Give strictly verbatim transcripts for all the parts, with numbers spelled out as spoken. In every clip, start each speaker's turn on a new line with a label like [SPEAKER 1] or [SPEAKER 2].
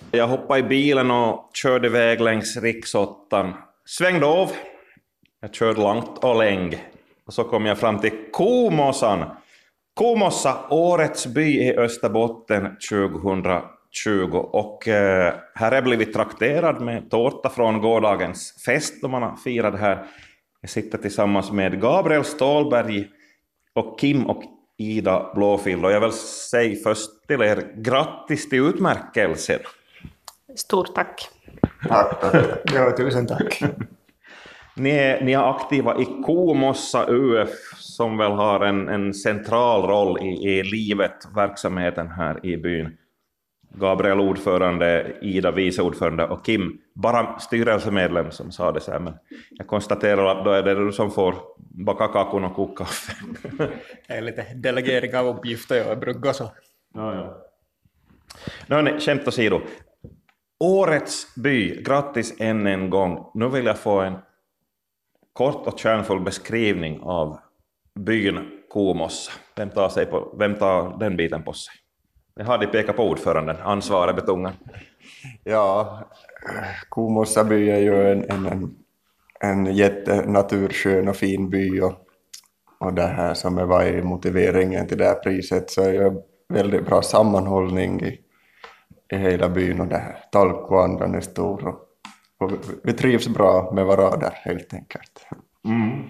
[SPEAKER 1] Jag hoppade i bilen och körde iväg längs riksåttan. Svängde av. Jag körde långt och länge. Och så kom jag fram till Komossan. Komossa, årets by i Österbotten tjugohundratjugo. Och eh, här har jag blivit trakterad med tårta från gårdagens fest då man har firat det här. Jag sitter tillsammans med Gabriel Stålberg och Kim och Ida Blåfield. Och jag vill säga först till er grattis till utmärkelsen.
[SPEAKER 2] Stort tack.
[SPEAKER 3] Tack, tack. Ja, tusen tack.
[SPEAKER 1] Ni är, ni är aktiva i Komossa U F som väl har en, en central roll i, i livet, verksamheten här i byn. Gabriel ordförande, Ida vice ordförande och Kim bara styrelsemedlem som sa det så här. Men jag konstaterar att då är det du som får baka kakon och koka kaffe.
[SPEAKER 3] Det är lite delegering av uppgifter jag brukar så.
[SPEAKER 1] Ja, ja. Nu, nej, skämt åsido. Årets by, grattis än en gång. Nu vill jag få en kort och kärnfull beskrivning av byn Komossa. Vem tar, sig på, vem tar den biten på sig? Jag hade pekat på ordföranden, ansvaret betungan.
[SPEAKER 4] Ja, Komossa by är ju en, en, en, en jättenaturskön och fin by och, och det här som är var i motiveringen till det här priset så är det väldigt bra sammanhållning i, i hela byn och det här talkoandan är stor och, och vi, vi trivs bra med varandra helt enkelt.
[SPEAKER 1] Mm.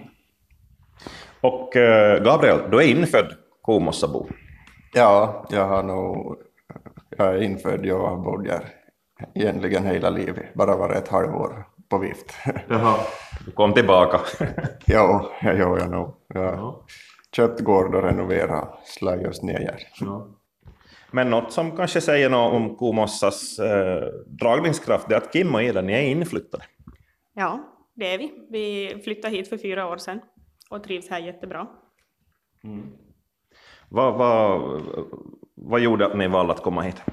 [SPEAKER 1] Och äh, Gabriel, du är infödd Komossabo.
[SPEAKER 4] Ja, jag har nog, jag är infödd, jag har bott där egentligen hela livet, bara varit ett halvår på vift.
[SPEAKER 1] Jaha, du kom tillbaka.
[SPEAKER 4] Ja, jag gör jag nog. Jag har köpt gård och renoverat, slagit oss ner.
[SPEAKER 1] Ja. Men något som kanske säger något om Komossas eh, dragningskraft, det är att Kim och Ida, ni är inflyttade.
[SPEAKER 2] Ja, det är vi. Vi flyttade hit för fyra år sedan och trivs här jättebra.
[SPEAKER 1] Mm. Vad, vad, vad gjorde att ni valde att komma hit?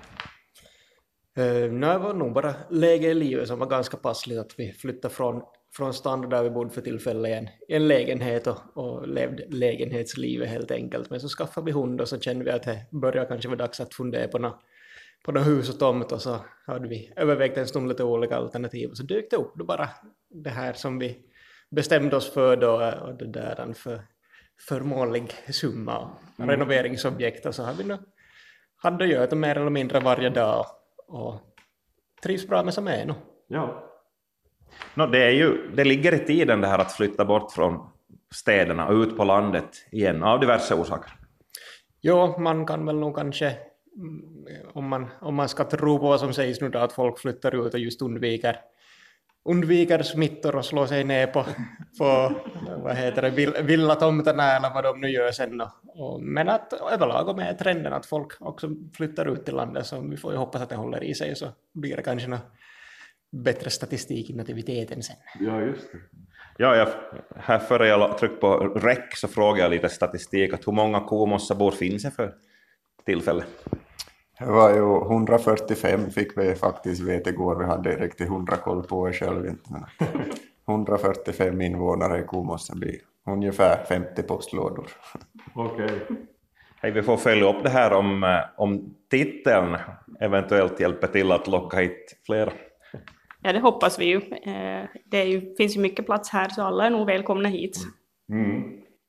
[SPEAKER 3] Uh, nej, det var nog bara läge i livet som var ganska passligt att vi flyttade från, från stan där vi bodde för tillfället i en, i en lägenhet och, och levde lägenhetslivet helt enkelt. Men så skaffade vi hund och så kände vi att det började kanske vara dags att fundera på något på något hus och tomt och så hade vi övervägt en stund lite olika alternativ och så dök det upp då bara det här som vi bestämde oss för då och det där en för förmånlig summa och mm. renoveringsobjekt och så har vi nu hade att göra mer eller mindre varje dag och trivs bra med som är nu.
[SPEAKER 1] Ja. No, det, är ju, det ligger i tiden det här att flytta bort från städerna och ut på landet igen av diverse orsaker.
[SPEAKER 3] Jo, man kan väl nog kanske om man, om man ska tro på vad som sägs nu då att folk flyttar ut och just undviker undviker smittor och slår sig ner på, på vad heter det, villatomterna eller vad de nu gör sen. Och, och, men att överlag med trenden att folk också flyttar ut till landet så vi får ju hoppas att det håller i sig så blir det kanske något bättre statistik i nativiteten sen.
[SPEAKER 1] Ja, just det. Ja, jag, här före jag tryckte på rec så frågade jag lite statistik att hur många Komossabor finns det för tillfälle?
[SPEAKER 4] Det var ju hundrafyrtiofem fick vi faktiskt veta igår. Vi hade riktigt hundra koll på er själv inte. Men hundrafyrtiofem invånare i Komossa by. Ungefär femtio postlådor.
[SPEAKER 1] Okej. Okay. Hej, vi får följa upp det här om, om titeln eventuellt hjälper till att locka hit flera.
[SPEAKER 2] Ja, det hoppas vi ju. Det är ju, finns ju mycket plats här så alla är nog välkomna hit.
[SPEAKER 1] Mm.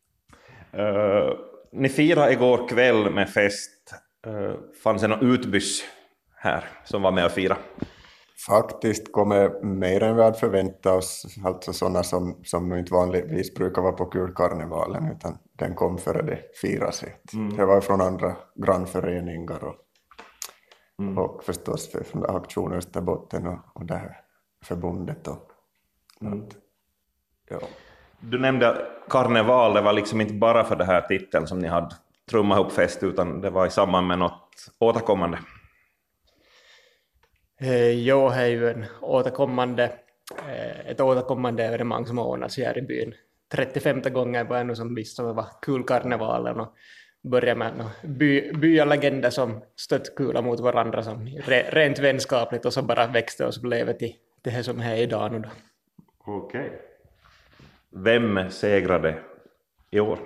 [SPEAKER 1] Uh, ni firade igår kväll med fest. Uh, fanns det någon utbyss här som var med att fira?
[SPEAKER 4] Faktiskt kommer mer än vi hade förväntat oss, alltså sådana som, som inte vanligtvis brukar vara på kulkarnevalen utan den kom före det firas. Mm. Det var från andra grannföreningar och, mm. och förstås från Aktion Österbotten och, och det här förbundet. Och, mm. att, ja.
[SPEAKER 1] Du nämnde karneval, det var liksom inte bara för det här titeln som ni hade trumma ihop fest utan det var i samband med något återkommande.
[SPEAKER 3] Eh, jo, det är ju en återkommande, eh, ett återkommande evenemang som ordnas här i byn. trettiofemte gånger var det som visste det var kulkarnevalen och började med by, byalegender som stött kula mot varandra som re, rent vänskapligt och så bara växte och så blev det till det här som är idag nu då.
[SPEAKER 1] Okej. Okay. Vem segrade i år?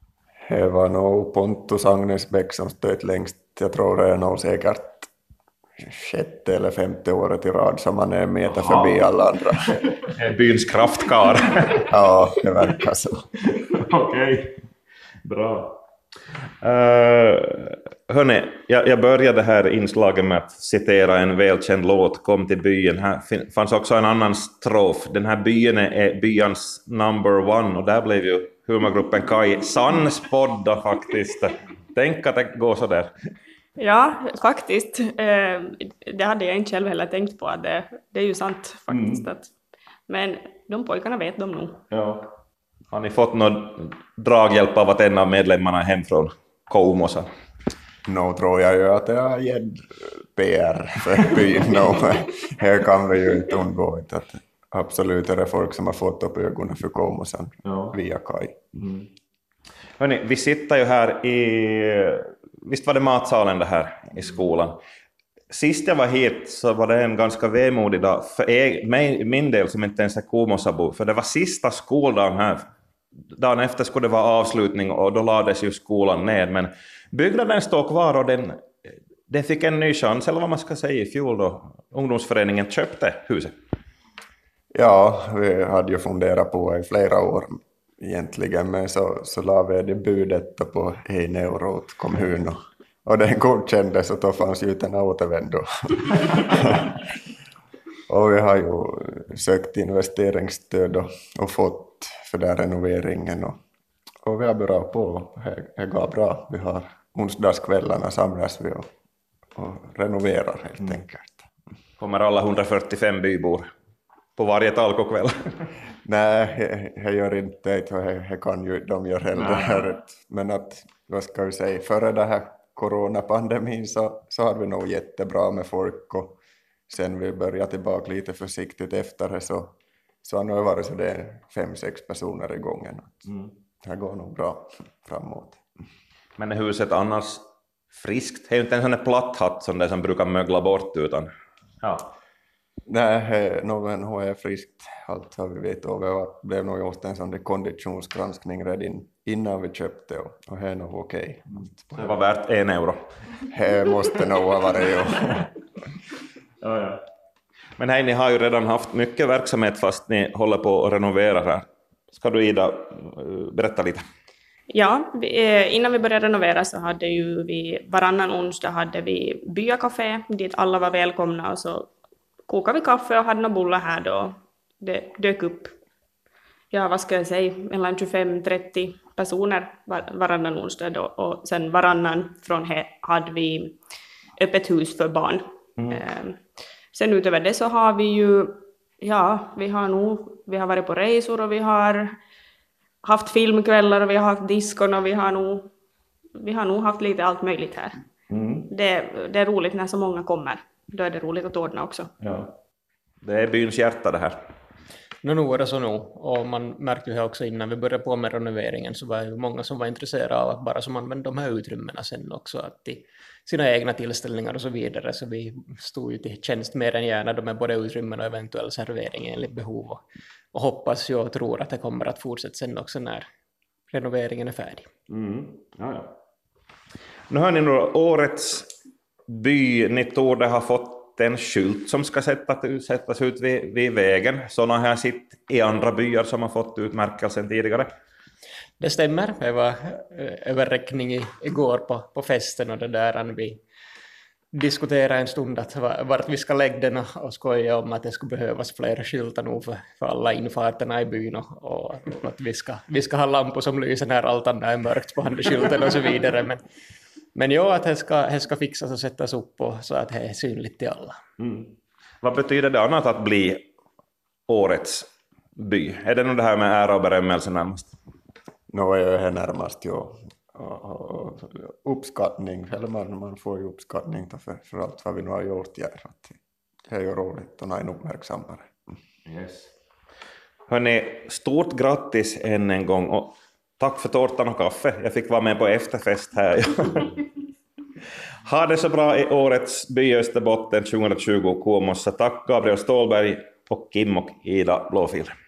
[SPEAKER 4] Det var nog Pontus Agnesbäck som stöt längst. Jag tror det är nog säkert sjätte eller femte året i rad som man är meter förbi alla andra.
[SPEAKER 1] Byns kraftkar.
[SPEAKER 4] Ja, det verkar så.
[SPEAKER 1] Okej, okay. Bra. Uh, hörni, jag, jag började här inslaget med att citera en välkänd låt, Kom till byn. Här fanns också en annan strof. Den här byn är byans number one, och där blev ju humorgruppen Kaj sannspodda faktiskt. Tänk att det går så där.
[SPEAKER 2] Ja, faktiskt. Det hade jag inte själv heller tänkt på. Att det, det är ju sant faktiskt. Mm. Att, men de pojkarna vet de nog.
[SPEAKER 1] Ja. Har ni fått någon draghjälp av att en av medlemmarna är hem från Koumosan?
[SPEAKER 4] Nu tror jag ju att jag har gett P R för byn. No, här kan vi ju inte undgå att absolut är det folk som har fått upp ögonen för Koumosan ja. Via Kaj.
[SPEAKER 1] Mm. Hörrni, vi sitter ju här i... Visst var det matsalen det här i skolan? Sist jag var hit så var det en ganska vemodig dag för er, mig, min del som inte ens är Koumosabo, för det var sista skoldagen här. Dagen efter skulle det vara avslutning och då lades ju skolan ned, men byggnaden står kvar och den, den fick en ny chans, eller vad man ska säga, i fjol då ungdomsföreningen köpte huset.
[SPEAKER 4] Ja, vi hade ju funderat på i flera år egentligen, men så, så la vi det budet på en euro åt kommunen. Och den godkändes och då fanns ju utan återvändo. Och vi har ju sökt investeringsstöd och, och fått för den renoveringen. Och, och vi har börjat på, det går bra. Vi har onsdagskvällarna samlas vi och, och renoverar helt mm. enkelt.
[SPEAKER 1] Kommer alla hundrafyrtiofem bybor på varje talkokväll?
[SPEAKER 4] Nej, det gör inte det. Det kan ju de gör heller. Men att, vad ska vi säga, före det här coronapandemin så, så hade vi nog jättebra med folk, och sen vi började tillbaka lite försiktigt efter det så, så har det varit så det är fem, sex personer i gången. Mm. Det går nog bra framåt.
[SPEAKER 1] Men är huset annars friskt? Det är ju inte en sån här platt hatt som det som brukar mögla bort utan... Ja.
[SPEAKER 4] Nej, någon har är friskt allt vad vi vet, och det blev nog just en sån där konditionsgranskning redan innan vi köpte, och, och det är nog okej.
[SPEAKER 1] Okay. Det var värt en euro.
[SPEAKER 4] Det måste nog ha varit, ja.
[SPEAKER 1] Ja, ja. Men hej, ni har ju redan haft mycket verksamhet fast ni håller på att renovera här. Ska du, Ida, berätta lite?
[SPEAKER 2] Ja, vi, innan vi började renovera så hade ju vi varannan onsdag hade vi byakafé dit alla var välkomna, och så kokade vi kaffe och hade några bullar här då. Det dök upp, ja vad ska jag säga, mellan tjugofem till trettio personer var, varannan onsdag då. Och sen varannan från här hade vi öppet hus för barn. Mm. Eh, sen utöver det så har vi ju, ja vi har nog, vi har varit på resor och vi har haft filmkvällar och vi har haft diskon och vi har nog, vi har nog haft lite allt möjligt här. Mm. Det, det är roligt när så många kommer. Då är det roligt att ordna också.
[SPEAKER 1] Ja. Det är byns hjärta det här.
[SPEAKER 3] Nu no, är det så nu. Och man märkte ju också innan vi började på med renoveringen så var det många som var intresserade av att bara som använda de här utrymmena sen också. Att till sina egna tillställningar och så vidare. Så vi stod ju till tjänst mer än gärna de är både utrymmen och eventuell servering enligt behov. Och, och hoppas ju och tror att det kommer att fortsätta sen också när renoveringen är färdig.
[SPEAKER 1] Mm. Ja, ja. Nu hör ni några årets by, ni torde ha fått en skylt som ska sättas, sättas ut vid, vid vägen. Sådana har jag sett i andra byar som har fått utmärkelsen tidigare.
[SPEAKER 3] Det stämmer. Det var överräckning i, igår på, på festen och det där vi diskuterade en stund att vart vi ska lägga den och, och skoja om att det skulle behövas fler skyltar nog för, för alla infarterna i byn och, och att vi ska, vi ska ha lampor som lyser när allt annat är mörkt på handskylten och så vidare. Men Men ja, att det ska, det ska fixas och sättas upp och så att det är synligt till alla. Mm.
[SPEAKER 1] Vad betyder det annat att bli årets by? Är det nog det här med ära och berömmelse närmast?
[SPEAKER 4] Nå är det närmast, ja. Uppskattning, eller man, man får ju uppskattning för, för allt vad vi nu har gjort. Ja. Det är ju roligt och en uppmärksammare.
[SPEAKER 1] Yes. Hörrni, stort grattis än en gång och tack för tårtan och kaffe. Jag fick vara med på efterfest här. Ha det så bra i årets by Österbotten tjugohundratjugo Koumossa. Tack Gabriel Ståhlberg och Kim och Ida Blåfil.